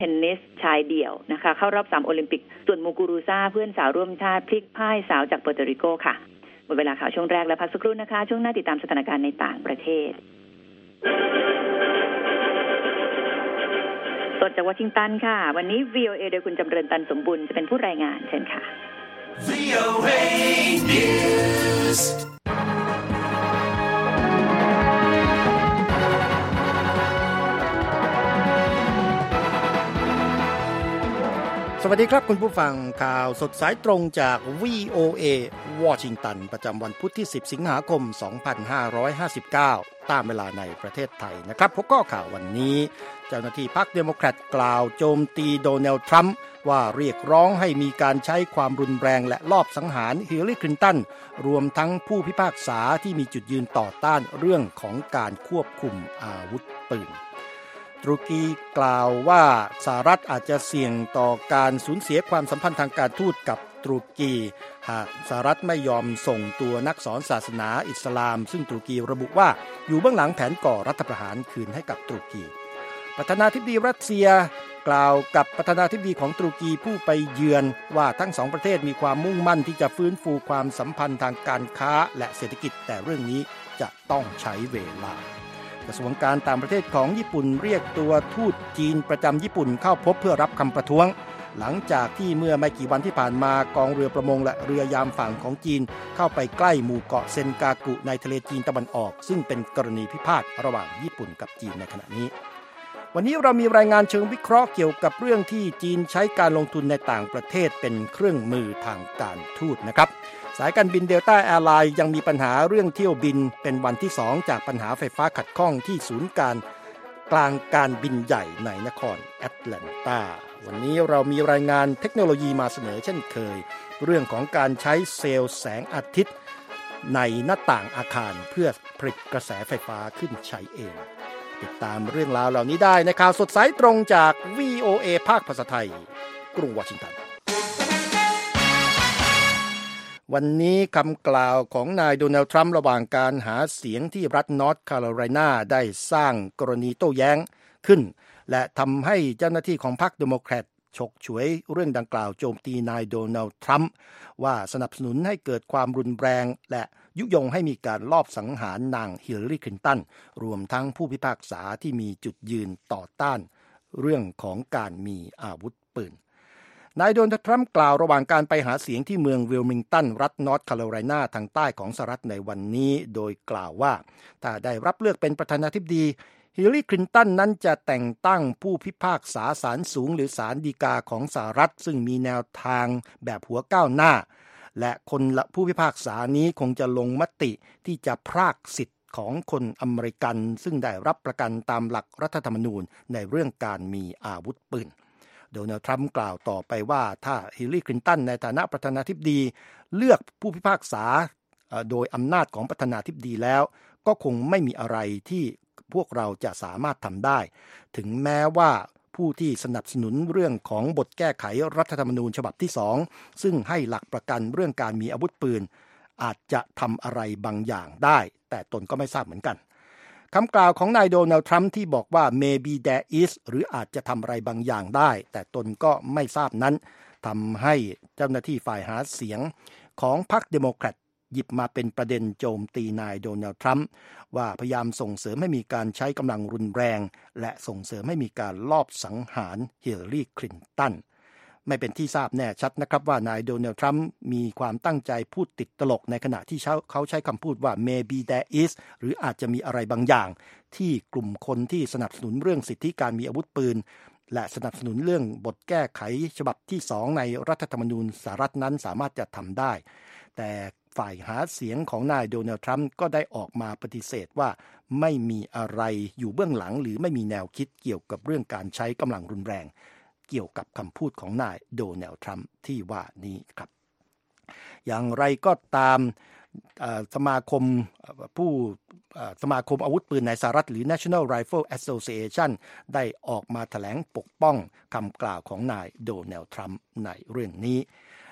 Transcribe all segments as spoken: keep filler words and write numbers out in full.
เทนนิสชายเดี่ยวนะคะเข้ารอบสามโอลิมปิกส่วนมูกูรูซาเพื่อนสาวร่วมชาติพลิกพ่ายสาวจากเปอร์โตริโกค่ะหมดเวลาข่าวช่วงแรกแล้วพักสักครู่นะคะช่วงหน้าติดตามสถานการณ์ในต่างประเทศสดจากวอชิงตันค่ะวันนี้ วี โอ เอ โดยคุณจำเริญตันสมบุญจะเป็นผู้รายงานเชิญค่ะ วี โอ เอ News สวัสดีครับคุณผู้ฟังข่าวสดสายตรงจาก วี โอ เอ วอชิงตันประจำวันพุธที่สิบสิงหาคมสองพันห้าร้อยห้าสิบเก้าตามเวลาในประเทศไทยนะครับพบข้อข่าววันนี้เจ้าหน้าที่พรรคเดโมแครตกล่าวโจมตีโดนัลด์ทรัมป์ว่าเรียกร้องให้มีการใช้ความรุนแรงและลอบสังหารฮิลลารีคลินตันรวมทั้งผู้พิพากษาที่มีจุดยืนต่อต้านเรื่องของการควบคุมอาวุธปืนตุรกีกล่าวว่าสหรัฐอาจจะเสี่ยงต่อการสูญเสียความสัมพันธ์ทางการทูตกับตุรกีหากสหรัฐไม่ยอมส่งตัวนักสอนศาสนาอิสลามซึ่งตุรกีระบุว่าอยู่เบื้องหลังแผนก่อรัฐประหารคืนให้กับตุรกีประธานาธิบดีรัสเซียกล่าวกับประธานาธิบดีของตุรกีผู้ไปเยือนว่าทั้งสองประเทศมีความมุ่งมั่นที่จะฟื้นฟูความสัมพันธ์ทางการค้าและเศรษฐกิจแต่เรื่องนี้จะต้องใช้เวลากระทรวงการต่างประเทศของญี่ปุ่นเรียกตัวทูตจีนประจำญี่ปุ่นเข้าพบเพื่อรับคำประท้วงหลังจากที่เมื่อไม่กี่วันที่ผ่านมากองเรือประมงและเรือยามฝั่งของจีนเข้าไปใกล้หมู่เกาะเซนกากุในทะเลจีนตะวันออกซึ่งเป็นกรณีพิพาทระหว่างญี่ปุ่นกับจีนในขณะนี้วันนี้เรามีรายงานเชิงวิเคราะห์เกี่ยวกับเรื่องที่จีนใช้การลงทุนในต่างประเทศเป็นเครื่องมือทางการทูตนะครับสายการบินเดลต้าแอร์ไลน์ยังมีปัญหาเรื่องเที่ยวบินเป็นวันที่สองจากปัญหาไฟฟ้าขัดข้องที่ศูนย์การกลางการบินใหญ่ในนครแอตแลนตาวันนี้เรามีรายงานเทคโนโลยีมาเสนอเช่นเคยเรื่องของการใช้เซลล์แสงอาทิตย์ในหน้าต่างอาคารเพื่อผลิตกระแสไฟฟ้าขึ้นใช้เองติดตามเรื่องราวเหล่านี้ได้ในข่าวสดสายตรงจาก วี โอ เอ ภาคภาษาไทยกรุงวอชิงตันวันนี้คำกล่าวของนายโดนัลด์ทรัมป์ระหว่างการหาเสียงที่รัฐนอร์ทแคโรไลนาได้สร้างกรณีโต้แย้งขึ้นและทำให้เจ้าหน้าที่ของพรรคเดโมแครตฉกฉวยเรื่องดังกล่าวโจมตีนายโดนัลด์ทรัมป์ว่าสนับสนุนให้เกิดความรุนแรงและยุยงให้มีการลอบสังหารนางฮิลลารีคลินตันรวมทั้งผู้พิพากษาที่มีจุดยืนต่อต้านเรื่องของการมีอาวุธปืนนายโดนัลด์ทรัมป์กล่าวระหว่างการไปหาเสียงที่เมืองวิลมิงตันรัฐนอร์ทแคโรไลนาทางใต้ของสหรัฐในวันนี้โดยกล่าวว่าถ้าได้รับเลือกเป็นประธานาธิบดีฮิลลารีคลินตันนั้นจะแต่งตั้งผู้พิพากษาศาลสูงหรือศาลฎีกาของสหรัฐซึ่งมีแนวทางแบบหัวก้าวหน้าและคนละผู้พิพากษานี้คงจะลงมติที่จะพรากสิทธิ์ของคนอเมริกันซึ่งได้รับประกันตามหลักรัฐธรรมนูญในเรื่องการมีอาวุธปืนโดนัลด์ทรัมป์กล่าวต่อไปว่าถ้าฮิลลารีคลินตันในฐานะประธานาธิบดีเลือกผู้พิพากษาโดยอำนาจของประธานาธิบดีแล้วก็คงไม่มีอะไรที่พวกเราจะสามารถทำได้ถึงแม้ว่าผู้ที่สนับสนุนเรื่องของบทแก้ไขรัฐธรรมนูญฉบับที่สองซึ่งให้หลักประกันเรื่องการมีอาวุธปืนอาจจะทำอะไรบางอย่างได้แต่ตนก็ไม่ทราบเหมือนกันคำกล่าวของนายโดนัลด์ทรัมป์ที่บอกว่า maybe there is หรืออาจจะทำอะไรบางอย่างได้แต่ตนก็ไม่ทราบนั้นทำให้เจ้าหน้าที่ฝ่ายหาเสียงของพรรคเดโมแครตหยิบมาเป็นประเด็นโจมตีนายโดนัลด์ทรัมป์ว่าพยายามส่งเสริมให้มีการใช้กำลังรุนแรงและส่งเสริมให้มีการลอบสังหารฮิลลารีคลินตันไม่เป็นที่ทราบแน่ชัดนะครับว่านายโดนัลด์ทรัมป์มีความตั้งใจพูดติดตลกในขณะที่เขาใช้คำพูดว่า maybe there is หรืออาจจะมีอะไรบางอย่างที่กลุ่มคนที่สนับสนุนเรื่องสิทธิการมีอาวุธปืนและสนับสนุนเรื่องบทแก้ไขฉบับที่สองในรัฐธรรมนูญสหรัฐนั้นสามารถจะทำได้แต่ฝ่ายหาเสียงของนายโดนัลด์ทรัมป์ก็ได้ออกมาปฏิเสธว่าไม่มีอะไรอยู่เบื้องหลังหรือไม่มีแนวคิดเกี่ยวกับเรื่องการใช้กำลังรุนแรงเกี่ยวกับคำพูดของนายโดนัลด์ทรัมป์ที่ว่านี้ครับอย่างไรก็ตามสมาคมผู้สมาคมอาวุธปืนในสหรัฐหรือ National Rifle Association ได้ออกมาแถลงปกป้องคำกล่าวของนายโดนัลด์ทรัมป์ในเรื่องนี้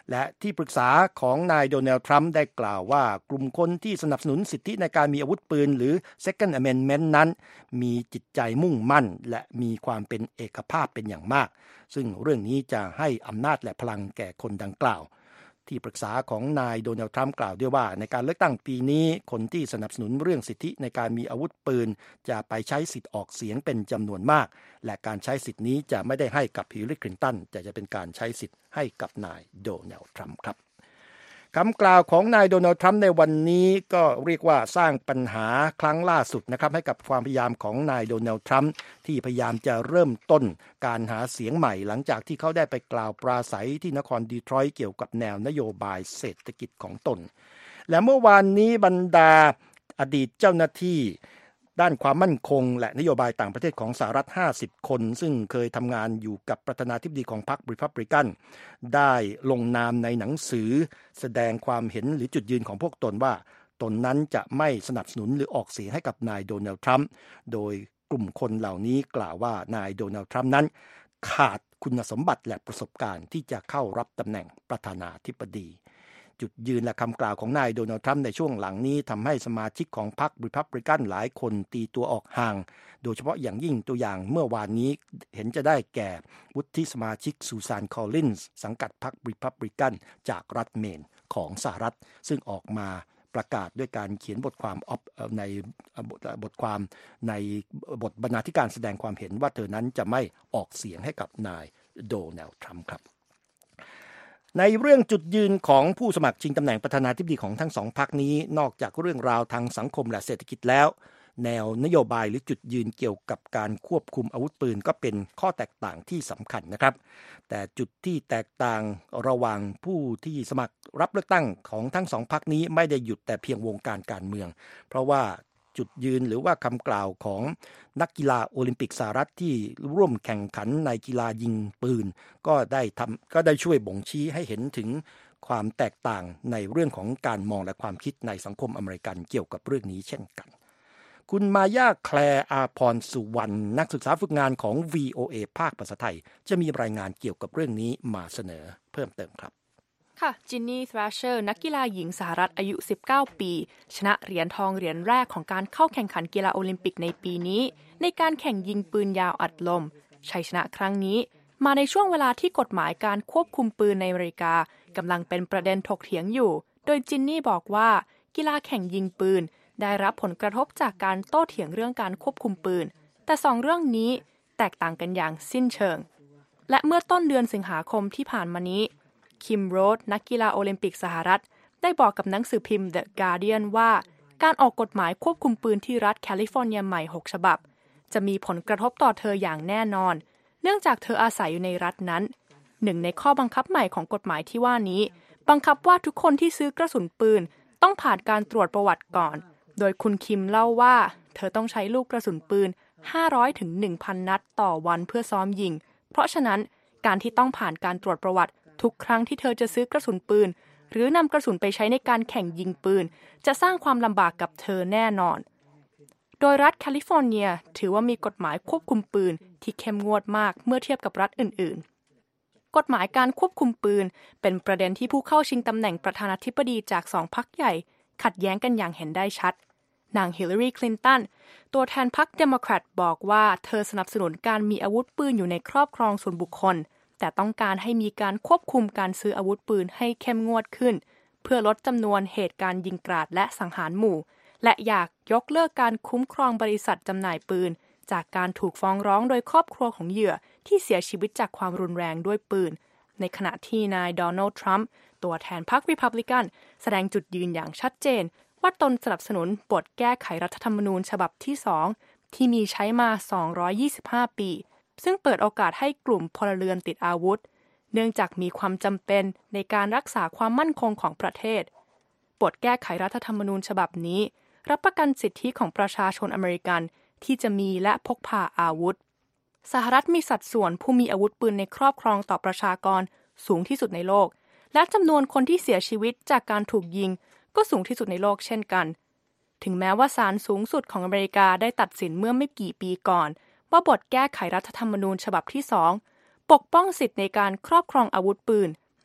และที่ปรึกษาของนายโดนัลด์ทรัมป์ได้กล่าวว่ากลุ่มคนที่สนับสนุนสิทธิในการมีอาวุธปืนหรือ Second Amendment นั้นมีจิตใจมุ่งมั่นและมีความเป็นเอกภาพเป็นอย่างมากซึ่งเรื่องนี้จะให้อำนาจและพลังแก่คนดังกล่าวที่ปรึกษาของนายโดนัลด์ทรัมป์กล่าวด้วยว่าในการเลือกตั้งปีนี้คนที่สนับสนุนเรื่องสิทธิในการมีอาวุธปืนจะไปใช้สิทธิ์ออกเสียงเป็นจำนวนมากและการใช้สิทธินี้จะไม่ได้ให้กับฮิลลารีคลินตันแต่จะเป็นการใช้สิทธิ์ให้กับนายโดนัลด์ทรัมป์ครับคำกล่าวของนายโดนัลด์ทรัมป์ในวันนี้ก็เรียกว่าสร้างปัญหาครั้งล่าสุดนะครับให้กับความพยายามของนายโดนัลด์ทรัมป์ที่พยายามจะเริ่มต้นการหาเสียงใหม่หลังจากที่เขาได้ไปกล่าวปราศัยที่นครดีทรอยต์เกี่ยวกับแนวนโยบายเศรษฐกิจของตนและเมื่อวานนี้บรรดาอดีตเจ้าหน้าที่ด้านความมั่นคงและนโยบายต่างประเทศของสหรัฐห้าสิบคนซึ่งเคยทำงานอยู่กับประธานาธิบดีของพรรครีพับลิกันได้ลงนามในหนังสือแสดงความเห็นหรือจุดยืนของพวกตนว่าตนนั้นจะไม่สนับสนุนหรือออกเสียงให้กับนายโดนัลด์ทรัมป์โดยกลุ่มคนเหล่านี้กล่าวว่านายโดนัลด์ทรัมป์นั้นขาดคุณสมบัติและประสบการณ์ที่จะเข้ารับตำแหน่งประธานาธิบดีจุดยืนและคำกล่าวของนายโดนัลด์ทรัมป์ในช่วงหลังนี้ทำให้สมาชิกของพรรครีพับลิกันหลายคนตีตัวออกห่างโดยเฉพาะอย่างยิ่งตัวอย่างเมื่อวานนี้เห็นจะได้แก่วุฒิสมาชิกซูซานคอลลินส์สังกัดพรรครีพับลิกันจากรัฐเมนของสหรัฐซึ่งออกมาประกาศด้วยการเขียนบทความในบทความในบทบรรณาธิการแสดงความเห็นว่าเธอนั้นจะไม่ออกเสียงให้กับนายโดนัลด์ทรัมป์ครับในเรื่องจุดยืนของผู้สมัครชิงตำแหน่งประธานาธิบดีของทั้งสองพรรคนี้นอกจากเรื่องราวทางสังคมและเศรษฐกิจแล้วแนวนโยบายหรือจุดยืนเกี่ยวกับการควบคุมอาวุธปืนก็เป็นข้อแตกต่างที่สำคัญนะครับแต่จุดที่แตกต่างระหว่างผู้ที่สมัครรับเลือกตั้งของทั้งสองพรรคนี้ไม่ได้หยุดแต่เพียงวงการการเมืองเพราะว่าจุดยืนหรือว่าคำกล่าวของนักกีฬาโอลิมปิกสหรัฐที่ร่วมแข่งขันในกีฬายิงปืนก็ได้ทำก็ได้ช่วยบ่งชี้ให้เห็นถึงความแตกต่างในเรื่องของการมองและความคิดในสังคมอเมริกันเกี่ยวกับเรื่องนี้เช่นกันคุณมายาแคลร์อาพรสุวรรณนักศึกษาฝึกงานของ วี โอ เอ ภาคภาษาไทยจะมีรายงานเกี่ยวกับเรื่องนี้มาเสนอเพิ่มเติมครับค่ะจินนี่ ทรัชเชอร์นักกีฬาหญิงสหรัฐอายุสิบเก้าปีชนะเหรียญทองเหรียญแรกของการเข้าแข่งขันกีฬาโอลิมปิกในปีนี้ในการแข่งยิงปืนยาวอัดลมชัยชนะครั้งนี้มาในช่วงเวลาที่กฎหมายการควบคุมปืนในอเมริกากำลังเป็นประเด็นถกเถียงอยู่โดยจินนี่บอกว่ากีฬาแข่งยิงปืนได้รับผลกระทบจากการโต้เถียงเรื่องการควบคุมปืนแต่สองเรื่องนี้แตกต่างกันอย่างสิ้นเชิงและเมื่อต้นเดือนสิงหาคมที่ผ่านมานี้คิมโรธนักกีฬาโอลิมปิกสหรัฐได้บอกกับหนังสือพิมพ์ The Guardian ว่าการออกกฎหมายควบคุมปืนที่รัฐแคลิฟอร์เนียใหม่หกฉบับจะมีผลกระทบต่อเธออย่างแน่นอนเนื่องจากเธออาศัยอยู่ในรัฐนั้นหนึ่งในข้อบังคับใหม่ของกฎหมายที่ว่านี้บังคับว่าทุกคนที่ซื้อกระสุนปืนต้องผ่านการตรวจประวัติก่อนโดยคุณคิมเล่าว่าเธอต้องใช้ลูกกระสุนปืนห้าร้อยถึง หนึ่งพัน นัดต่อวันเพื่อซ้อมยิงเพราะฉะนั้นการที่ต้องผ่านการตรวจประวัติทุกครั้งที่เธอจะซื้อกระสุนปืนหรือนำกระสุนไปใช้ในการแข่งยิงปืนจะสร้างความลำบากกับเธอแน่นอนโดยรัฐแคลิฟอร์เนียถือว่ามีกฎหมายควบคุมปืนที่เข้มงวดมากเมื่อเทียบกับรัฐอื่นๆกฎหมายการควบคุมปืนเป็นประเด็นที่ผู้เข้าชิงตำแหน่งประธานาธิบดีจากสองพรรคใหญ่ขัดแย้งกันอย่างเห็นได้ชัดนางฮิลลารีคลินตันตัวแทนพรรคเดโมแครตบอกว่าเธอสนับสนุนการมีอาวุธปืนอยู่ในครอบครองส่วนบุคคลแต่ต้องการให้มีการควบคุมการซื้ออาวุธปืนให้เข้มงวดขึ้นเพื่อลดจำนวนเหตุการณ์ยิงกราดและสังหารหมู่และอยากยกเลิกการคุ้มครองบริษัทจำหน่ายปืนจากการถูกฟ้องร้องโดยครอบครัวของเหยื่อที่เสียชีวิตจากความรุนแรงด้วยปืนในขณะที่นายโดนัลด์ทรัมป์ตัวแทนพรรครีพับลิกันแสดงจุดยืนอย่างชัดเจนว่าตนสนับสนุนบทแก้ไขรัฐธรรมนูญฉบับที่สองที่มีใช้มาสองร้อยยี่สิบห้าปีซึ่งเปิดโอกาสให้กลุ่มพลเรือนติดอาวุธเนื่องจากมีความจำเป็นในการรักษาความมั่นคงของประเทศบทแก้ไขรัฐธรรมนูญฉบับนี้รับประกันสิทธิของประชาชนอเมริกันที่จะมีและพกพาอาวุธสหรัฐมีสัดส่วนผู้มีอาวุธปืนในครอบครองต่อประชากรสูงที่สุดในโลกและจำนวนคนที่เสียชีวิตจากการถูกยิงก็สูงที่สุดในโลกเช่นกันถึงแม้ว่าศาลสูงสุดของอเมริกาได้ตัดสินเมื่อไม่กี่ปีก่อนว่าบทแก้ไขรัฐธรรมนูญฉบับที่สองปกป้องสิทธิในการครอบครองอาวุธปืน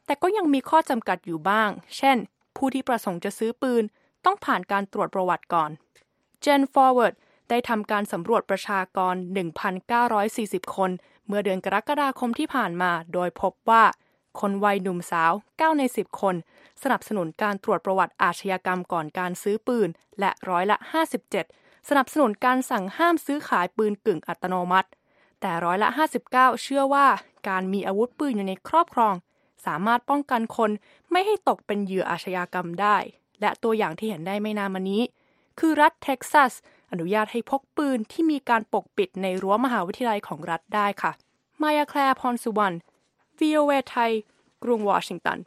แต่ก็ยังมีข้อจำกัดอยู่บ้างเช่นผู้ที่ประสงค์จะซื้อปืนต้องผ่านการตรวจประวัติก่อน Gen Forward ได้ทำการสำรวจประชากร หนึ่งพันเก้าร้อยสี่สิบ คนเมื่อเดือนกรกฎาคมที่ผ่านมาโดยพบว่าคนวัยหนุ่มสาวเก้าในสิบคนสนับสนุนการตรวจประวัติอาชญากรรมก่อนการซื้อปืนและร้อยละห้าสิบเจ็ดสนับสนุนการสั่งห้ามซื้อขายปืนกึ่งอัตโนมัติแต่ร้อยละห้าสิบเก้าเชื่อว่าการมีอาวุธปืนอยู่ในครอบครองสามารถป้องกันคนไม่ให้ตกเป็นเหยื่ออาชญากรรมได้และตัวอย่างที่เห็นได้ไม่นานมานี้คือรัฐเท็กซัสอนุญาตให้พกปืนที่มีการปกปิดในรั้วมหาวิทยาลัยของรัฐได้ค่ะมายาแคลร์พรสุวรรณ วี โอ เอ ไทยกรุงวอชิงตัน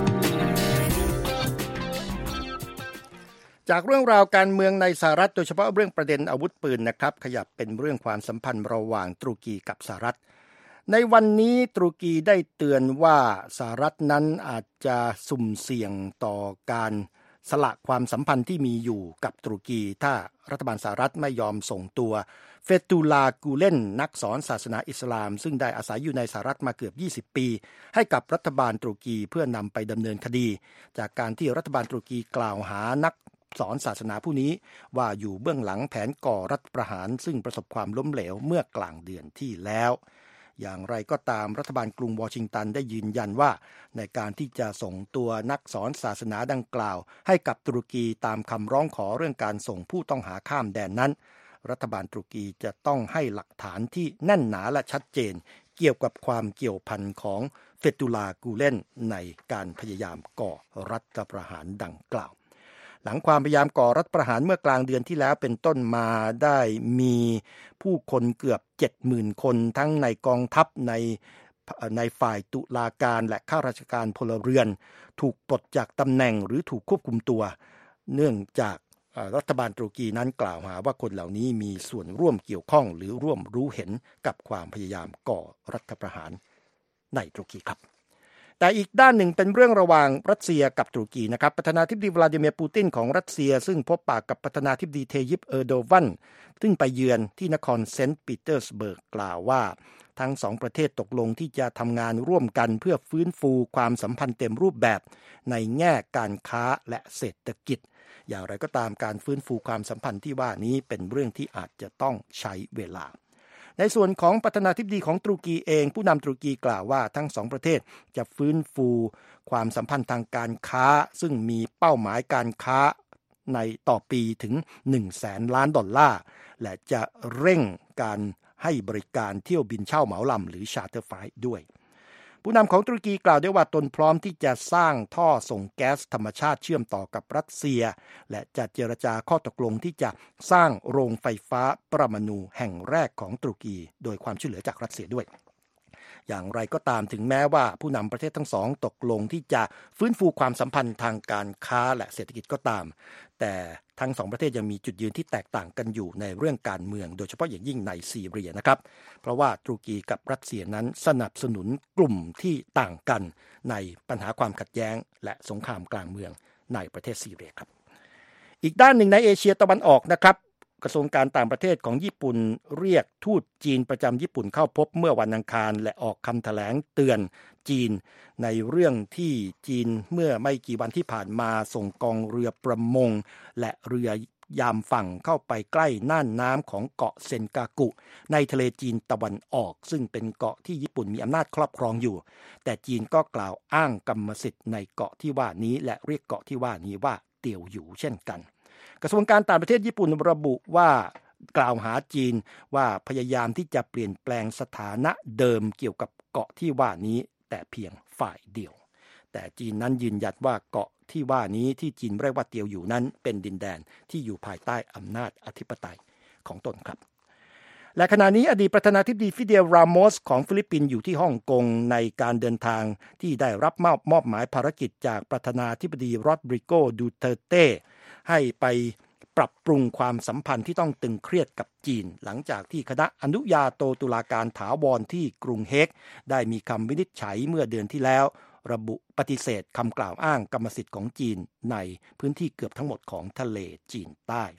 จากเรื่องราวการเมืองในสหรัฐโดยเฉพาะเรื่องประเด็นอาวุธปืนนะครับขยับเป็นเรื่องความสัมพันธ์ระหว่างตุรกีกับสหรัฐในวันนี้ตุรกีได้เตือนว่าสหรัฐนั้นอาจจะสุ่มเสี่ยงต่อการสละความสัมพันธ์ที่มีอยู่กับตุรกีถ้ารัฐบาลสหรัฐไม่ยอมส่งตัวเฟตุลากูเลนนักสอนศาสนาอิสลามซึ่งได้อาศัยอยู่ในสหรัฐมาเกือบยี่สิบปีให้กับรัฐบาลตุรกีเพื่อนำไปดำเนินคดีจากการที่รัฐบาลตุรกีกล่าวหานักสอนศาสนาผู้นี้ว่าอยู่เบื้องหลังแผนก่อรัฐประหารซึ่งประสบความล้มเหลวเมื่อกลางเดือนที่แล้วอย่างไรก็ตามรัฐบาลกรุงวอชิงตันได้ยืนยันว่าในการที่จะส่งตัวนักสอนศาสนาดังกล่าวให้กับตุรกีตามคำร้องขอเรื่องการส่งผู้ต้องหาข้ามแดนนั้นรัฐบาลตุรกีจะต้องให้หลักฐานที่แน่นหนาและชัดเจนเกี่ยวกับความเกี่ยวพันของเฟตุลากูเลนในการพยายามก่อรัฐประหารดังกล่าวหลังความพยายามก่อรัฐประหารเมื่อกลางเดือนที่แล้วเป็นต้นมาได้มีผู้คนเกือบ เจ็ดหมื่น คนทั้งในกองทัพในในฝ่ายตุลาการและข้าราชการพลเรือนถูกปลดจากตำแหน่งหรือถูกควบคุมตัวเนื่องจากรัฐบาลตุรกีนั้นกล่าวหาว่าคนเหล่านี้มีส่วนร่วมเกี่ยวข้องหรือร่วมรู้เห็นกับความพยายามก่อรัฐประหารในตุรกีครับแต่อีกด้านหนึ่งเป็นเรื่องระหว่างรัสเซียกับตุรกีนะครับประธานาธิบดีวลาดิเมียร์ปูตินของรัสเซียซึ่งพบปะกับประธานาธิบดีเทยิปเออร์โดวันซึ่งไปเยือนที่นครเซนต์ปีเตอร์สเบิร์กกล่าวว่าทั้งสองประเทศตกลงที่จะทำงานร่วมกันเพื่อฟื้นฟูความสัมพันธ์เต็มรูปแบบในแง่การค้าและเศรษฐกิจอย่างไรก็ตามการฟื้นฟูความสัมพันธ์ที่ว่านี้เป็นเรื่องที่อาจจะต้องใช้เวลาในส่วนของประธานาธิบดีของตุรกีเองผู้นำตุรกีกล่าวว่าทั้งสองประเทศจะฟื้นฟูความสัมพันธ์ทางการค้าซึ่งมีเป้าหมายการค้าในต่อปีถึง หนึ่งแสน ล้านดอลลาร์และจะเร่งการให้บริการเที่ยวบินเช่าเหมาลำหรือ Charter Flight ด้วยผู้นำของตุรกีกล่าวด้วยว่าตนพร้อมที่จะสร้างท่อส่งแก๊สธรรมชาติเชื่อมต่อกับรัสเซียและจะเจรจาข้อตกลงที่จะสร้างโรงไฟฟ้าปรมาณูแห่งแรกของตุรกีโดยความช่วยเหลือจากรัสเซียด้วยอย่างไรก็ตามถึงแม้ว่าผู้นำประเทศทั้งสองตกลงที่จะฟื้นฟูความสัมพันธ์ทางการค้าและเศรษฐกิจก็ตามแต่ทั้งสองประเทศยังมีจุดยืนที่แตกต่างกันอยู่ในเรื่องการเมืองโดยเฉพาะอย่างยิ่งในซีเรียนะครับเพราะว่าตุรกีกับรัสเซียนั้นสนับสนุนกลุ่มที่ต่างกันในปัญหาความขัดแย้งและสงครามกลางเมืองในประเทศซีเรียครับอีกด้านหนึ่งในเอเชียตะวันออกนะครับกระทรวงการต่างประเทศของญี่ปุ่นเรียกทูตจีนประจำญี่ปุ่นเข้าพบเมื่อวันอังคารและออกคำแถลงเตือนจีนในเรื่องที่จีนเมื่อไม่กี่วันที่ผ่านมาส่งกองเรือประมงและเรือยามฝั่งเข้าไปใกล้น่านน้ำของเกาะเซนกากุในทะเลจีนตะวันออกซึ่งเป็นเกาะที่ญี่ปุ่นมีอำนาจครอบครองอยู่แต่จีนก็กล่าวอ้างกรรมสิทธิ์ในเกาะที่ว่านี้และเรียกเกาะที่ว่านี้ว่าเตี่ยวหยูเช่นกันกระทรวงการต่างประเทศญี่ปุ่นระบุว่ากล่าวหาจีนว่าพยายามที่จะเปลี่ยนแปลงสถานะเดิมเกี่ยวกับเกาะที่ว่านี้แต่เพียงฝ่ายเดียวแต่จีนนั้นยืนยันว่าเกาะที่ว่านี้ที่จีนเรียกว่าเตี่ยวหยูนั้นเป็นดินแดนที่อยู่ภายใต้อำนาจอธิปไตยของตนครับและขณะนี้อดีตประธานาธิบดีฟิเดล รามอสของฟิลิปปินส์อยู่ที่ฮ่องกงในการเดินทางที่ได้รับมอบมอบหมายภารกิจจากประธานาธิบดีโรดริโก ดูเตอร์เต้ให้ไปปรับปรุงความสัมพันธ์ที่ต้องตึงเครียดกับจีนหลังจากที่คณะอนุญาโตตุลาการถาวรที่กรุงเฮกได้มีคำวินิจฉัยเมื่อเดือนที่แล้วระบุปฏิเสธคำกล่าวอ้างกรรมสิทธิ์ของจีนในพื้นที่เกือบทั้งหมดของทะเลจีนใต้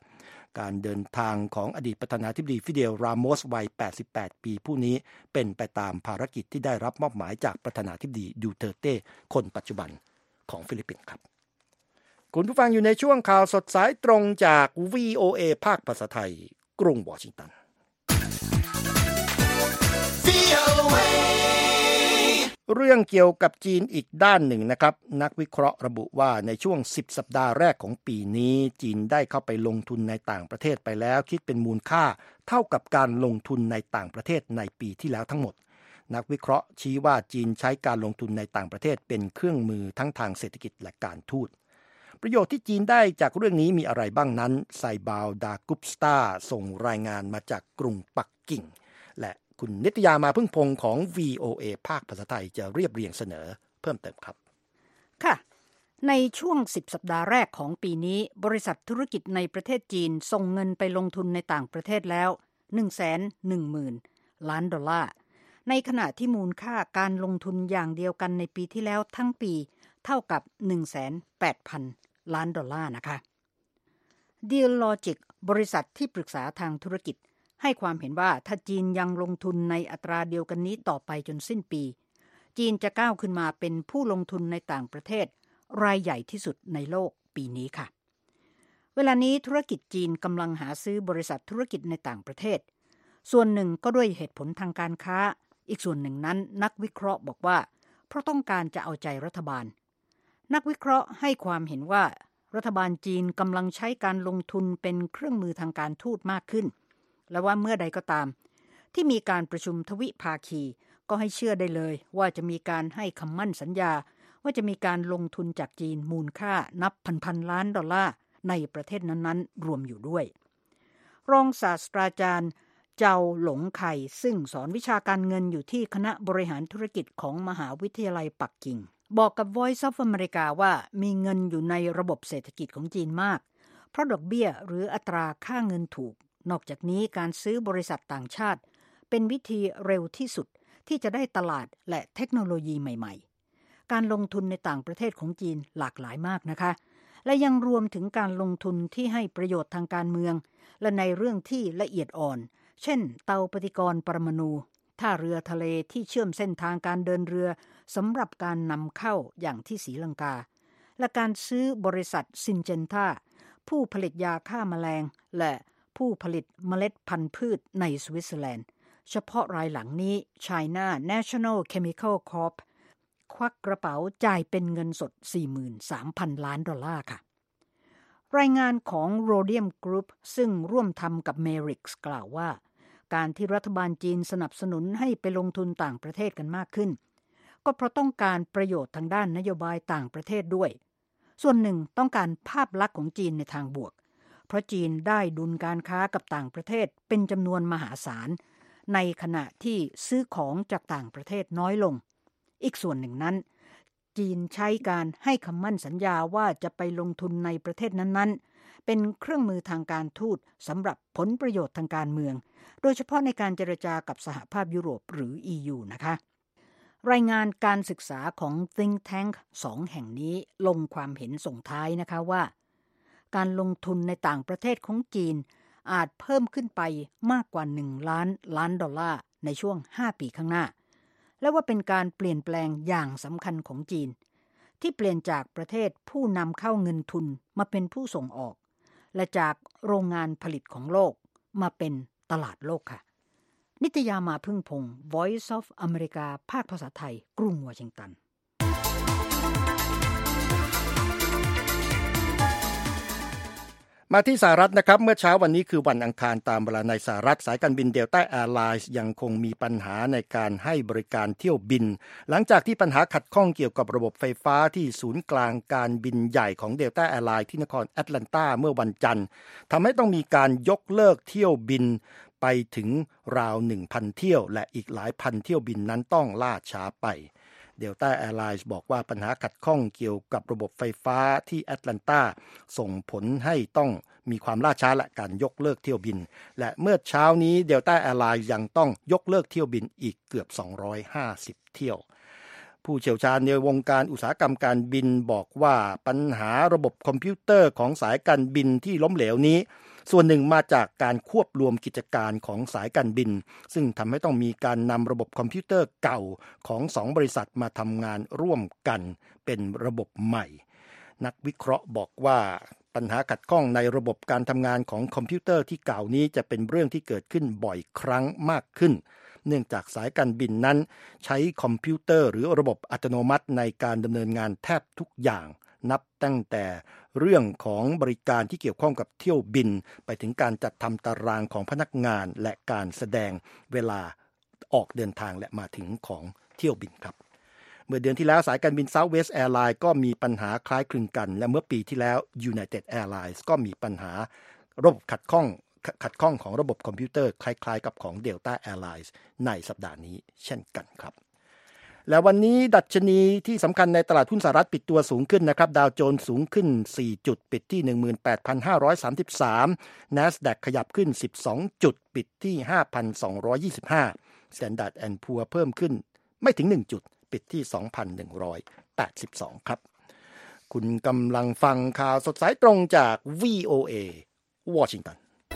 การเดินทางของอดีตประธานาธิบดีฟิเดล รามอสวัยแปดสิบแปดปีผู้นี้เป็นไปตามภารกิจที่ได้รับมอบหมายจากประธานาธิบดีดูเตอร์เต้คนปัจจุบันของฟิลิปปินส์ครับคุณผู้ฟังอยู่ในช่วงข่าวสดสายตรงจาก วี โอ เอ ภาคภาษาไทยกรุงวอชิงตันเรื่องเกี่ยวกับจีนอีกด้านหนึ่งนะครับนักวิเคราะห์ระบุว่าในช่วงสิบสัปดาห์แรกของปีนี้จีนได้เข้าไปลงทุนในต่างประเทศไปแล้วคิดเป็นมูลค่าเท่ากับการลงทุนในต่างประเทศในปีที่แล้วทั้งหมดนักวิเคราะห์ชี้ว่าจีนใช้การลงทุนในต่างประเทศเป็นเครื่องมือทั้งทางเศรษฐกิจและการทูตประโยชน์ที่จีนได้จากเรื่องนี้มีอะไรบ้างนั้นไซบาวดากุปสตาส่งรายงานมาจากกรุงปักกิ่งและคุณนิตยามาพึ่งพงของ วี โอ เอ ภาคภาษาไทยจะเรียบเรียงเสนอเพิ่มเติมครับค่ะในช่วงสิบสัปดาห์แรกของปีนี้บริษัทธุรกิจในประเทศจีนส่งเงินไปลงทุนในต่างประเทศแล้ว หนึ่งแสนหนึ่งหมื่น ล้านดอลลาร์ในขณะที่มูลค่าการลงทุนอย่างเดียวกันในปีที่แล้วทั้งปีเท่ากับ หนึ่งแสนแปดพัน ล้านดอลลาร์นะคะ Dealogic บริษัทที่ปรึกษาทางธุรกิจให้ความเห็นว่าถ้าจีนยังลงทุนในอัตราเดียวกันนี้ต่อไปจนสิ้นปีจีนจะก้าวขึ้นมาเป็นผู้ลงทุนในต่างประเทศรายใหญ่ที่สุดในโลกปีนี้ค่ะเวลานี้ธุรกิจจีนกำลังหาซื้อบริษัทธุรกิจในต่างประเทศส่วนหนึ่งก็ด้วยเหตุผลทางการค้าอีกส่วนหนึ่งนั้นนักวิเคราะห์บอกว่าเพราะต้องการจะเอาใจรัฐบาลนักวิเคราะห์ให้ความเห็นว่ารัฐบาลจีนกำลังใช้การลงทุนเป็นเครื่องมือทางการทูตมากขึ้นและว่าเมื่อใดก็ตามที่มีการประชุมทวิภาคีก็ให้เชื่อได้เลยว่าจะมีการให้คำมั่นสัญญาว่าจะมีการลงทุนจากจีนมูลค่านับพันๆล้านดอลลาร์ในประเทศนั้นๆรวมอยู่ด้วยรองศาสตราจารย์เจ้าหลงไข่ซึ่งสอนวิชาการเงินอยู่ที่คณะบริหารธุรกิจของมหาวิทยาลัยปักกิ่งบอกกับ Voice of America ว่ามีเงินอยู่ในระบบเศรษฐกิจของจีนมากเพราะดอกเบี้ยหรืออัตราค่าเงินถูกนอกจากนี้การซื้อบริษัทต่างชาติเป็นวิธีเร็วที่สุดที่จะได้ตลาดและเทคโนโลยีใหม่ๆการลงทุนในต่างประเทศของจีนหลากหลายมากนะคะและยังรวมถึงการลงทุนที่ให้ประโยชน์ทางการเมืองและในเรื่องที่ละเอียดอ่อนเช่นเตาปฏิกรณ์ปรมาณูท่าเรือทะเลที่เชื่อมเส้นทางการเดินเรือสำหรับการนำเข้าอย่างที่ศรีลังกาและการซื้อบริษัทซินเจนท่าผู้ผลิตยาฆ่าแมลงและผู้ผลิตเมล็ดพันธุ์พืชในสวิตเซอร์แลนด์เฉพาะรายหลังนี้ China National Chemical Corp ควักกระเป๋าจ่ายเป็นเงินสด สี่หมื่นสามพัน ล้านดอลลาร์ค่ะรายงานของ Rhodium Group ซึ่งร่วมทำกับ Merix กล่าวว่าการที่รัฐบาลจีนสนับสนุนให้ไปลงทุนต่างประเทศกันมากขึ้นก็เพราะต้องการประโยชน์ทางด้านนโยบายต่างประเทศด้วยส่วนหนึ่งต้องการภาพลักษณ์ของจีนในทางบวกเพราะจีนได้ดุลการค้ากับต่างประเทศเป็นจำนวนมหาศาลในขณะที่ซื้อของจากต่างประเทศน้อยลงอีกส่วนหนึ่งนั้นจีนใช้การให้คำมั่นสัญญาว่าจะไปลงทุนในประเทศนั้นๆเป็นเครื่องมือทางการทูตสำหรับผลประโยชน์ทางการเมืองโดยเฉพาะในการเจรจากับสหภาพยุโรปหรือ อี ยู นะคะรายงานการศึกษาของ Think Tank สองแห่งนี้ลงความเห็นส่งท้ายนะคะว่าการลงทุนในต่างประเทศของจีนอาจเพิ่มขึ้นไปมากกว่าหนึ่งล้านล้านดอลลาร์ในช่วงห้าปีข้างหน้าและว่าเป็นการเปลี่ยนแปลงอย่างสำคัญของจีนที่เปลี่ยนจากประเทศผู้นำเข้าเงินทุนมาเป็นผู้ส่งออกและจากโรงงานผลิตของโลกมาเป็นตลาดโลกค่ะนิตยามาพึ่งพงศ์ Voice of America ภาคภาษาไทยกรุงวอชิงตันมาที่สหรัฐนะครับเมื่อเช้าวันนี้คือวันอังคารตามเวลาในสหรัฐสายการบินเดลต้าแอร์ไลน์ยังคงมีปัญหาในการให้บริการเที่ยวบินหลังจากที่ปัญหาขัดข้องเกี่ยวกับระบบไฟฟ้าที่ศูนย์กลางการบินใหญ่ของเดลต้าแอร์ไลน์ที่นครแอตแลนตาเมื่อวันจันทร์ทำให้ต้องมีการยกเลิกเที่ยวบินไปถึงราว หนึ่งพัน เที่ยวและอีกหลายพันเที่ยวบินนั้นต้องล่าช้าไปเดลต้าแอร์ไลน์บอกว่าปัญหาขัดข้องเกี่ยวกับระบบไฟฟ้าที่แอตแลนตาส่งผลให้ต้องมีความล่าช้าและการยกเลิกเที่ยวบินและเมื่อเช้านี้เดลต้าแอร์ไลน์ยังต้องยกเลิกเที่ยวบินอีกเกือบสองร้อยห้าสิบเที่ยวผู้เชี่ยวชาญในวงการอุตสาหกรรมการบินบอกว่าปัญหาระบบคอมพิวเตอร์ของสายการบินที่ล้มเหลวนี้ส่วนหนึ่งมาจากการควบรวมกิจการของสายการบินซึ่งทำให้ต้องมีการนำระบบคอมพิวเตอร์เก่าของสองบริษัทมาทำงานร่วมกันเป็นระบบใหม่นักวิเคราะห์บอกว่าปัญหาขัดข้องในระบบการทำงานของคอมพิวเตอร์ที่กล่าวนี้จะเป็นเรื่องที่เกิดขึ้นบ่อยครั้งมากขึ้นเนื่องจากสายการบินนั้นใช้คอมพิวเตอร์หรือระบบอัตโนมัติในการดำเนินงานแทบทุกอย่างนับตั้งแต่เรื่องของบริการที่เกี่ยวข้องกับเที่ยวบินไปถึงการจัดทำตารางของพนักงานและการแสดงเวลาออกเดินทางและมาถึงของเที่ยวบินครับเมื่อเดือนที่แล้วสายการบิน Southwest Airlines ก็มีปัญหาคล้ายคลึงกันและเมื่อปีที่แล้ว United Airlines ก็มีปัญหาระบบขัดข้องขัดข้องของระบบคอมพิวเตอร์คล้ายๆกับของ Delta Airlines ในสัปดาห์นี้เช่นกันครับและวันนี้ดัชนีที่สำคัญในตลาดหุ้นสหรัฐปิดตัวสูงขึ้นนะครับดาวโจนส์สูงขึ้นสี่จุดปิดที่ หนึ่งหมื่นแปดพันห้าร้อยสามสิบสาม NASDAQ ขยับขึ้นสิบสองจุดปิดที่ ห้าพันสองร้อยยี่สิบห้า Standard แอนด์ Poor's เพิ่มขึ้นไม่ถึงหนึ่งจุดปิดที่ สองพันหนึ่งร้อยแปดสิบสอง ครับคุณกำลังฟังข่าวสดสายตรงจาก วี โอ เอ Washington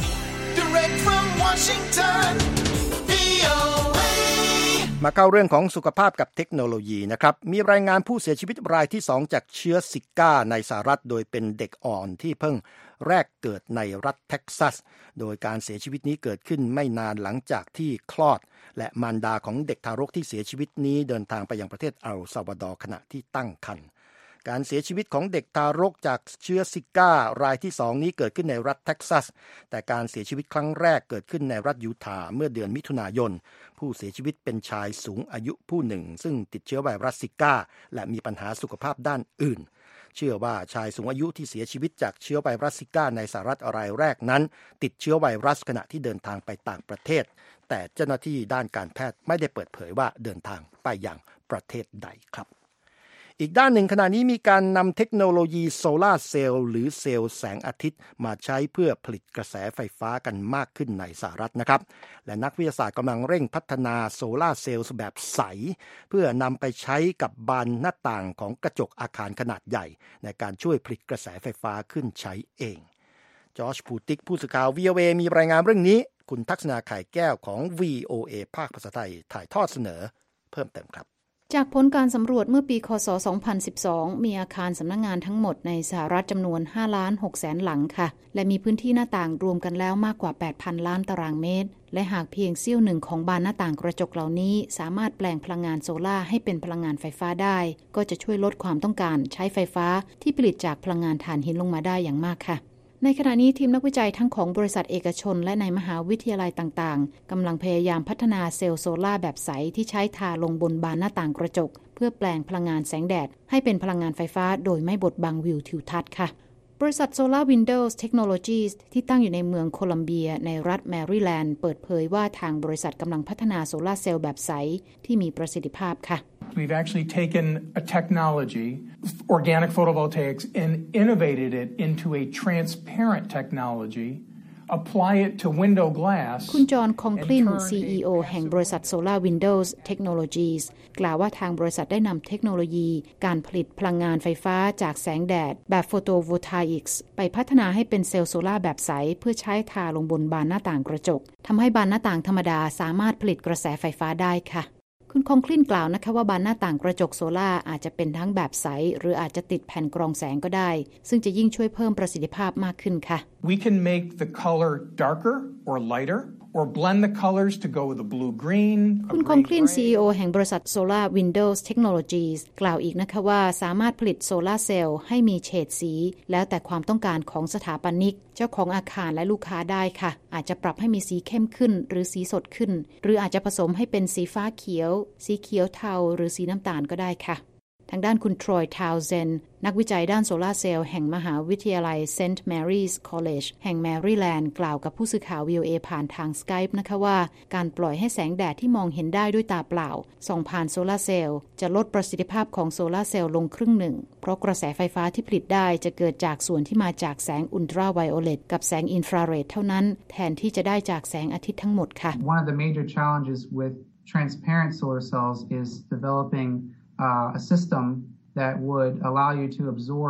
Direct from Washington วี โอ เอมาเข้าเรื่องของสุขภาพกับเทคโนโลยีนะครับมีรายงานผู้เสียชีวิตรายที่สองจากเชื้อซิก้าในสหรัฐโดยเป็นเด็กอ่อนที่เพิ่งแรกเกิดในรัฐเท็กซัสโดยการเสียชีวิตนี้เกิดขึ้นไม่นานหลังจากที่คลอดและมารดาของเด็กทารกที่เสียชีวิตนี้เดินทางไปยังประเทศเอลซัลวาดอร์ขณะที่ตั้งครรภ์การเสียชีวิตของเด็กทารกจากเชื้อซิก้ารายที่สองนี้เกิดขึ้นในรัฐเท็กซัสแต่การเสียชีวิตครั้งแรกเกิดขึ้นในรัฐยูทาห์เมื่อเดือนมิถุนายนผู้เสียชีวิตเป็นชายสูงอายุผู้หนึ่งซึ่งติดเชื้อไวรัสซิก้าและมีปัญหาสุขภาพด้านอื่นเชื่อว่าชายสูงอายุที่เสียชีวิตจากเชื้อไวรัสซิก้าในสหรัฐรายแรกนั้นติดเชื้อไวรัสขณะที่เดินทางไปต่างประเทศแต่เจ้าหน้าที่ด้านการแพทย์ไม่ได้เปิดเผยว่าเดินทางไปยังประเทศใดครับอีกด้านหนึ่งขณะนี้มีการนำเทคโนโลยีโซลาร์เซลล์หรือเซลล์แสงอาทิตย์มาใช้เพื่อผลิตกระแสไฟฟ้ากันมากขึ้นในสหรัฐนะครับและนักวิทยาศาสตร์กำลังเร่งพัฒนาโซลาร์เซลล์แบบใสเพื่อนำไปใช้กับบานหน้าต่างของกระจกอาคารขนาดใหญ่ในการช่วยผลิตกระแสไฟฟ้าขึ้นใช้เองจอร์จพูติกผู้สื่อข่าว วี โอ เอ มีรายงานเรื่องนี้คุณทักษณาไข่แก้วของ วี โอ เอ ภาคภาษาไทยถ่ายทอดเสนอเพิ่มเติมครับจากผลการสำรวจเมื่อปีคศสองพันสิบสองมีอาคารสำนักงานทั้งหมดในสหรัฐจำนวน ห้าล้านหกแสนหลังค่ะและมีพื้นที่หน้าต่างรวมกันแล้วมากกว่า แปดพันล้านตารางเมตรและหากเพียงเสี้ยวหนึ่งของบานหน้าต่างกระจกเหล่านี้สามารถแปลงพลังงานโซล่าให้เป็นพลังงานไฟฟ้าได้ก็จะช่วยลดความต้องการใช้ไฟฟ้าที่ผลิตจากพลังงานถ่านหินลงมาได้อย่างมากค่ะในขณะนี้ทีมนักวิจัยทั้งของบริษัทเอกชนและในมหาวิทยาลัยต่างๆกำลังพยายามพัฒนาเซลล์โซล่าแบบใสที่ใช้ทาลงบนบานหน้าต่างกระจกเพื่อแปลงพลังงานแสงแดดให้เป็นพลังงานไฟฟ้าโดยไม่บดบังวิวทิวทัศน์ค่ะบริษัท Solar Windows Technologies ที่ตั้งอยู่ในเมืองโคลัมเบียในรัฐแมริแลนด์เปิดเผยว่าทางบริษัทกำลังพัฒนาโซลาร์เซลล์แบบใสที่มีประสิทธิภาพค่ะ We've actually taken a technology, organic photovoltaics, and innovated it into a transparent technology.Apply it to window glass คุณจอห์นคองคลิน ซี อี โอ แห่งบริษัท Solar Windows Technologies กล่าวว่าทางบริษัทได้นำเทคโนโลยีการผลิตพลังงานไฟฟ้าจากแสงแดดแบบ Photovoltaics ไปพัฒนาให้เป็นเซลล์โซล่าแบบใสเพื่อใช้ทาลงบนบานหน้าต่างกระจกทำให้บานหน้าต่างธรรมดาสามารถผลิตกระแสไฟฟ้าได้ค่ะคุณคองคลินกล่าวนะคะว่าบานหน้าต่างกระจกโซล่าอาจจะเป็นทั้งแบบใสหรืออาจจะติดแผ่นกรองแสงก็ได้ซึ่งจะยิ่งช่วยเพิ่มประสิทธิภาพมากขึ้นค่ะ We can make the color darker or lighter or blend the colors to go with a blue green คุณคองคลิน ซี อี โอ แห่งบริษัท Solar Windows Technologies กล่าวอีกนะคะว่าสามารถผลิตโซลาร์เซลล์ให้มีเฉดสีแล้วแต่ความต้องการของสถาปนิกเจ้าของอาคารและลูกค้าได้ค่ะอาจจะปรับให้มีสีเข้มขึ้นหรือสีสดขึ้นหรืออาจจะผสมให้เป็นสีฟ้าเขียวสีเขียวเทาหรือสีน้ำตาลก็ได้ค่ะทางด้านคุณทรอยทาวเซนนักวิจัยด้านโซลาร์เซลล์แห่งมหาวิทยาลัย Saint Mary's College แห่งแมริแลนด์กล่าวกับผู้สื่อข่าว วี โอ เอ ผ่านทาง Skype นะคะว่าการปล่อยให้แสงแดดที่มองเห็นได้ด้วยตาเปล่าส่องผ่านโซลาร์เซลล์จะลดประสิทธิภาพของโซลาร์เซลล์ลงครึ่งหนึ่งเพราะกระแสไฟฟ้าที่ผลิตได้จะเกิดจากส่วนที่มาจากแสงอุลตราไวโอเลตกับแสงอินฟราเรดเท่านั้นแทนที่จะได้จากแสงอาทิตย์ทั้งหมดค่ะ One of the major challenges with transparent solar cells is developing uh, a system that would allow you to absorb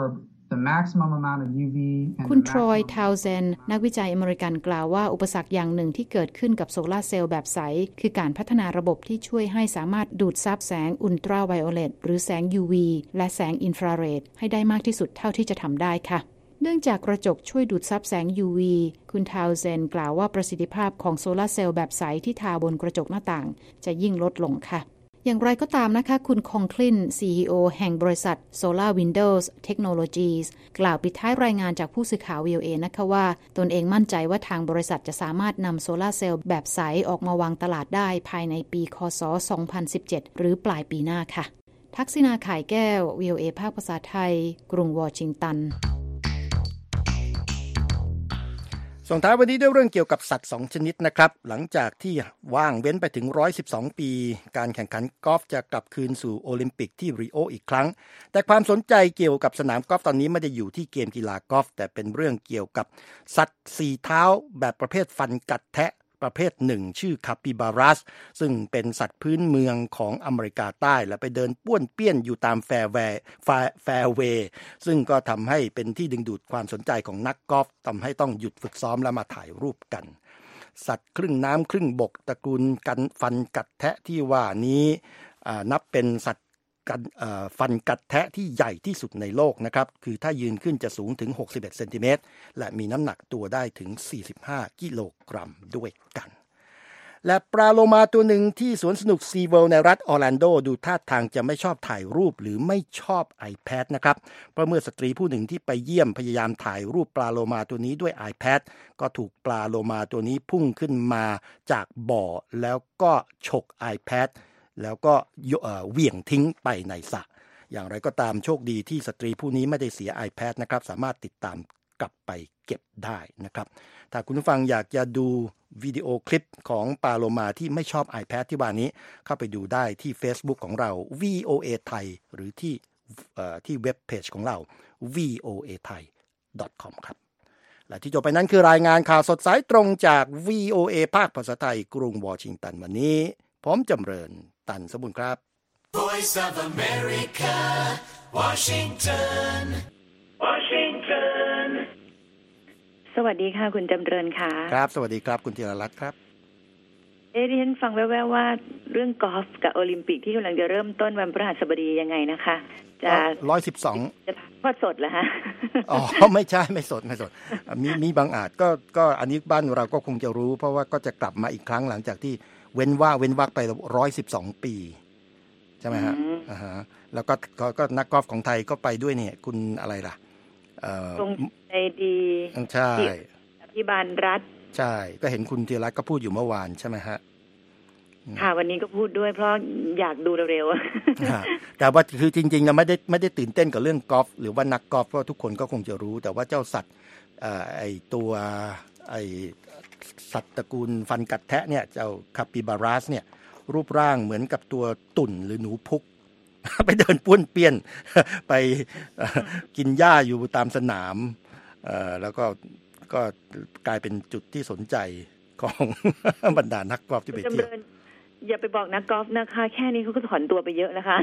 the maximum amount of ยู วี and คุณทรอยทาวเซนนักวิจัยอเมริกันกล่าวว่าอุปสรรคอย่างหนึ่งที่เกิดขึ้นกับโซลาร์เซลล์แบบใสคือการพัฒนาระบบที่ช่วยให้สามารถดูดซับแสงอุลตราไวโอเลตหรือแสง ยู วี และแสงอินฟราเรดให้ได้มากที่สุดเท่าที่จะทำได้ค่ะเนื่องจากกระจกช่วยดูดซับแสง ยู วี คุณทาวเซนกล่าวว่าประสิทธิภาพของโซลาร์เซลล์แบบใสที่ทาบนกระจกหน้าต่างจะยิ่งลดลงค่ะอย่างไรก็ตามนะคะคุณคองคลิน ซี อี โอ แห่งบริษัท Solar Windows Technologies กล่าวปิดท้ายรายงานจากผู้สื่อข่าว วี โอ เอ นะคะว่าตนเองมั่นใจว่าทางบริษัทจะสามารถนำโซลาร์เซลล์แบบใสออกมาวางตลาดได้ภายในปีค.ศ. สองพันสิบเจ็ดหรือปลายปีหน้าค่ะทักษิณาข่ายแก้ว วี โอ เอ ภาคภาษาไทยกรุงวอชิงตันส่งท้ายวันนี้ด้วยเรื่องเกี่ยวกับสัตว์สองชนิดนะครับหลังจากที่ว่างเว้นไปถึงหนึ่งร้อยสิบสองปีการแข่งขันกอล์ฟจะกลับคืนสู่โอลิมปิกที่ริโออีกครั้งแต่ความสนใจเกี่ยวกับสนามกอล์ฟตอนนี้ไม่ได้อยู่ที่เกมกีฬากอล์ฟแต่เป็นเรื่องเกี่ยวกับสัตว์สี่เท้าแบบประเภทฟันกัดแทะประเภทหนึ่งชื่อคาปิบารัสซึ่งเป็นสัตว์พื้นเมืองของอเมริกาใต้และไปเดินป้วนเปี้ยนอยู่ตามแฟร์แวร์แฟร์เวย์ซึ่งก็ทำให้เป็นที่ดึงดูดความสนใจของนักกอล์ฟทำให้ต้องหยุดฝึกซ้อมและมาถ่ายรูปกันสัตว์ครึ่งน้ำครึ่งบกตระกูลกันฟันกัดแทะที่ว่านี้นับเป็นสัตว์กันฟันกัดแทะที่ใหญ่ที่สุดในโลกนะครับคือถ้ายืนขึ้นจะสูงถึงหกสิบเอ็ดเซนติเมตรและมีน้ำหนักตัวได้ถึงสี่สิบห้ากิโลกรัมด้วยกันและปลาโลมาตัวหนึ่งที่สวนสนุกซีเวิลด์ในรัฐออร์แลนโดดูท่าทางจะไม่ชอบถ่ายรูปหรือไม่ชอบ iPad นะครับเพราะเมื่อสตรีผู้หนึ่งที่ไปเยี่ยมพยายามถ่ายรูปปลาโลมาตัวนี้ด้วย iPad ก็ถูกปลาโลมาตัวนี้พุ่งขึ้นมาจากบ่อแล้วก็ฉก iPadแล้วก็เหวี่ยงทิ้งไปในสระอย่างไรก็ตามโชคดีที่สตรีผู้นี้ไม่ได้เสีย iPad นะครับสามารถติดตามกลับไปเก็บได้นะครับถ้าคุณผู้ฟังอยากจะดูวิดีโอคลิปของปลาโลมาที่ไม่ชอบ iPad ที่ว่านี้เข้าไปดูได้ที่ Facebook ของเรา วี โอ เอ ไทยหรือที่ที่เว็บเพจของเรา วี โอ เอ ไทย ดอท คอม ครับและที่จบไปนั้นคือรายงานข่าวสดสายตรงจาก วี โอ เอ ภาคภาษาไทยกรุงวอชิงตันวันนี้ผมจำเริญตันสมบูรณ์ครับ Voice of America Washington Washington สวัสดีค่ะคุณจำเริญค่ะครับสวัสดีครับคุณธีรรัตน์ครับเอ๊ะดิฉันฟังแว่วๆว่าเรื่องกอล์ฟกับโอลิมปิกที่กำลังจะเริ่มต้นวันพฤหัสบดียังไงนะคะจะหนึ่งร้อยสิบสองจะทอดสดเหรอฮะอ๋อไม่ใช่ไม่สดไม่สดมีมีบางอาจก็ก็อันนี้บ้านเราก็คงจะรู้เพราะว่าก็จะกลับมาอีกครั้งหลังจากที่เว้นว่าเว้นวักไปหนึ่งร้อยสิบสองปีใช่ไหมฮะอ่าฮะแล้วก็ก็นักกอล์ฟของไทยก็ไปด้วยเนี่ยคุณอะไรล่ะเอ่อตรงใจดีใช่อภิบาลรัฐใช่ก็เห็นคุณธีรรัตน์ก็พูดอยู่เมื่อวานใช่ไหมฮะค่ะวันนี้ก็พูดด้วยเพราะอยากดูเร็วๆแต่ว่าคือจริงๆนะไม่ได้ไม่ได้ตื่นเต้นกับเรื่องกอล์ฟหรือว่านักกอล์ฟเพราะทุกคนก็คงจะรู้แต่ว่าเจ้าสัตว์ไอตัวไอสัตว์ตระกูลฟันกัดแทะเนี่ยเจ้าคาปิบารัสเนี่ยรูปร่างเหมือนกับตัวตุ่นหรือหนูพุกไปเดินป้วนเปี้ยนไปกินหญ้าอยู่ตามสนามแล้วก็ก็กลายเป็นจุดที่สนใจของบรรดานักกอล์ฟที่ไปเที่ยวอย่าไปบอกนักกอล์ฟนะคะแค่นี้เขาก็ถอนตัวไปเยอะนะคะ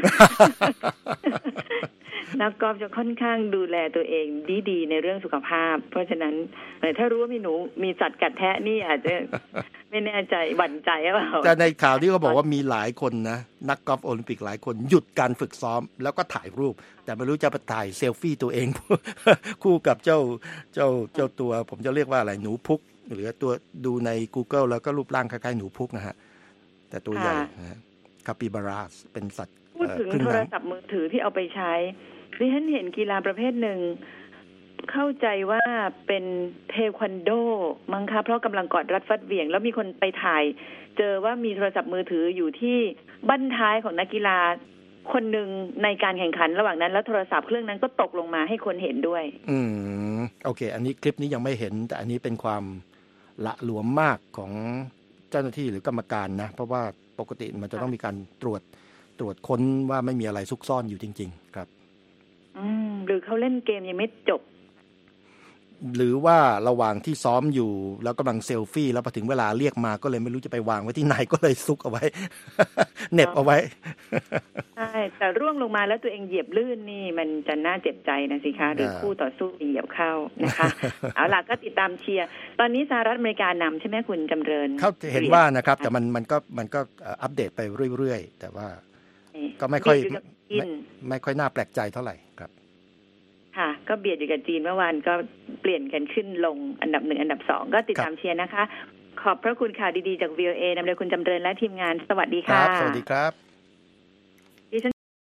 นักกอล์ฟจะค่อนข้างดูแลตัวเองดีๆในเรื่องสุขภาพเพราะฉะนั้นถ้ารู้ว่ามีหนูมีสัตว์กัดแทะนี่อาจจะไม่แน่ใจหวั่นใจหรือเปล่าแต่ในข่าวที่เขาบอกว่ามีหลายคนนะนักกอล์ฟโอลิมปิกหลายคนหยุดการฝึกซ้อมแล้วก็ถ่ายรูปแต่ไม่รู้จะไปถ่ายเซลฟี่ตัวเองคู่กับเจ้าเจ้าเจ้าตัวผมจะเรียกว่าอะไรหนูพุกหรือตัวดูใน Google แล้วก็รูปร่างคล้ายๆหนูพุกนะฮะแต่ตัวใหญ่นะคาปิบารัสเป็นสัตว์พูดถึงโทรศัพท์มือถือที่เอาไปใช้ดิฉันเห็นกีฬาประเภทหนึ่งเข้าใจว่าเป็นเทควันโดมั้งคะเพราะกำลังกอดรัดฟัดเหวี่ยงแล้วมีคนไปถ่ายเจอว่ามีโทรศัพท์มือถืออยู่ที่บั้นท้ายของนักกีฬาคนหนึ่งในการแข่งขันระหว่างนั้นแล้วโทรศัพท์เครื่องนั้นก็ตกลงมาให้คนเห็นด้วยอืมโอเคอันนี้คลิปนี้ยังไม่เห็นแต่อันนี้เป็นความละหลวมมากของเจ้าหน้าที่หรือกรรมการนะเพราะว่าปกติมันจะต้องมีการตรวจตรวจค้นว่าไม่มีอะไรซุกซ่อนอยู่จริงๆครับอืมหรือเขาเล่นเกมยังไม่จบหรือว่าระหว่างที่ซ้อมอยู่แล้วกำลังเซลฟี่แล้วพอถึงเวลาเรียกมาก็เลยไม่รู้จะไปวางไว้ที่ไหนก็เลยซุกเอาไว้ เน็บเอาไว้ใช่แต่ร่วงลงมาแล้วตัวเองเหยียบลื่นนี่มันจะน่าเจ็บใจนะสิคะหรือคู่ต่อสู้เหยียบเข้านะคะ เอาล่ะก็ติดตามเชียร์ตอนนี้สหรัฐอเมริกานำใช่ไหมคุณจำเริญเขาเห็นว่านะครับแต่มันมันก็มันก็อัปเดตไปเรื่อยๆแต่ว่าก็ไม่ค่อยไม่ไม่ค่อยน่าแปลกใจเท่าไหร่ครับค่ะก็เบียดอยู่กับจีนเมื่อวานก็เปลี่ยนกันขึ้นลงอันดับหนึ่งอันดับสองก็ติดตามเชียร์นะคะขอบพระคุณข่าวดีๆจาก วี โอ เอ นำโดยคุณจำเริญและทีมงานสวัสดีค่ะสวัสดีครับ